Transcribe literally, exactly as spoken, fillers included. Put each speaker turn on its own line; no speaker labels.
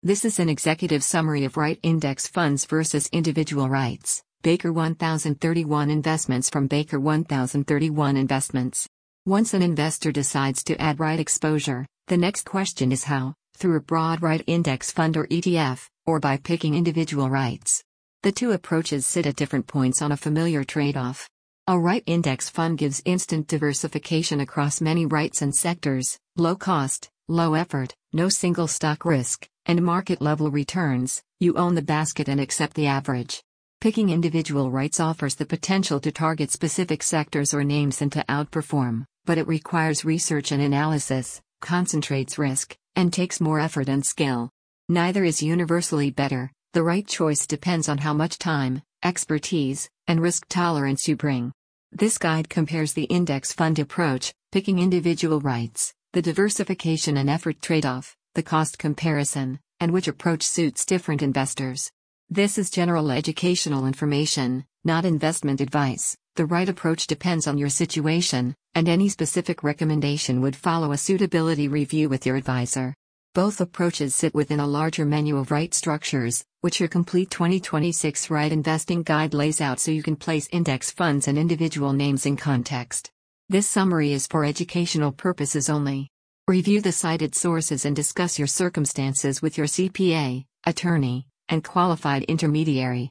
This is an executive summary of REIT index funds versus individual REITs. Baker one thousand thirty-one Investments from Baker one thousand thirty-one Investments. Once an investor decides to add REIT exposure, the next question is how, through a broad REIT index fund or E T F, or by picking individual REITs. The two approaches sit at different points on a familiar trade-off. A REIT index fund gives instant diversification across many REITs and sectors, low cost, low effort, no single stock risk, and market-level returns. You own the basket and accept the average. Picking individual REITs offers the potential to target specific sectors or names and to outperform, but it requires research and analysis, concentrates risk, and takes more effort and skill. Neither is universally better. The right choice depends on how much time, expertise, and risk tolerance you bring. This guide compares the index fund approach, picking individual REITs, the diversification and effort trade-off, the cost comparison, and which approach suits different investors. This is general educational information, not investment advice. The right approach depends on your situation, and any specific recommendation would follow a suitability review with your advisor. Both approaches sit within a larger menu of REIT structures, which your complete twenty twenty-six REIT investing guide lays out so you can place index funds and individual names in context. This summary is for educational purposes only. Review the cited sources and discuss your circumstances with your C P A, attorney, and qualified intermediary.